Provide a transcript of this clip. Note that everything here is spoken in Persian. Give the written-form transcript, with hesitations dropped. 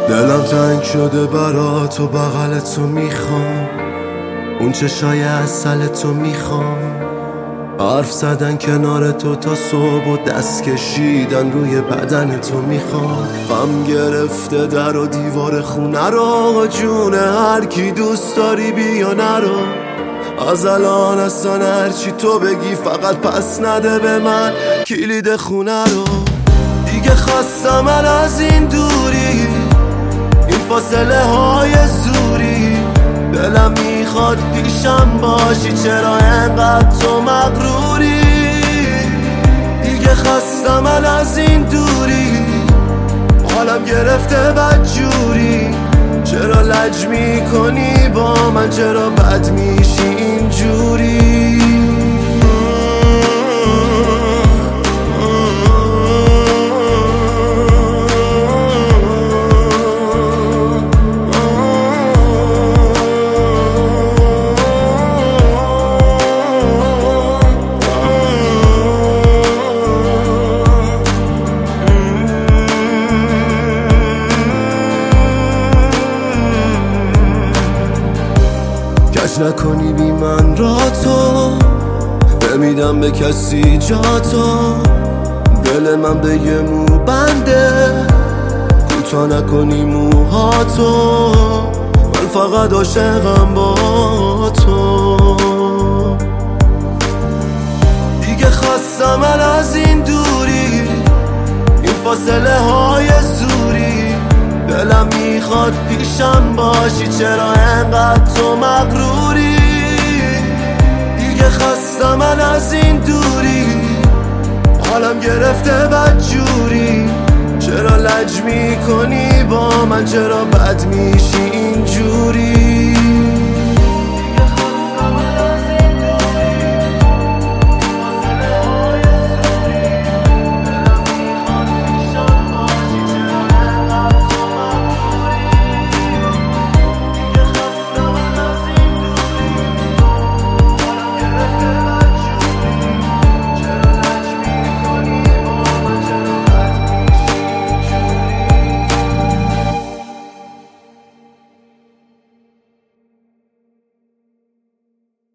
دلم تنگ شده برات و بغل تو میخوام، اون چشای عسل تو میخوام، حرف زدن کنار تو تا صبح و دست کشیدن روی بدن تو میخوام. غم گرفته در و دیوار خونه رو، جون هر کی دوست داری بیا نرو. از الان اصلا هرچی تو بگی فقط پس نده به من کلید خونه رو. دیگه خواستم من از این دوری، این فاصله های زوری، دلم میخواد پیشم باشی، چرا انقدر تو مغروری؟ دیگه خواستم من از این دوری، حالم گرفته بدجوری، چرا لج میکنی با من، چرا بد میشی اینجوری؟ کج نکنی بی من را تو، نمیدم به کسی جا تو. دل من به یه مو بنده، کوتاه نکنی موهاتو، من فقط عاشقم با تو. دیگه خواستم من از این دوری، این فاصله های زوری، دلم میخواد پیشم باشی، چرا انقدر تو مغروری؟ دیگه خواستم من از این دوری، حالم گرفته بدجوری، چرا لج میکنی با من، چرا بد میشی اینجوری؟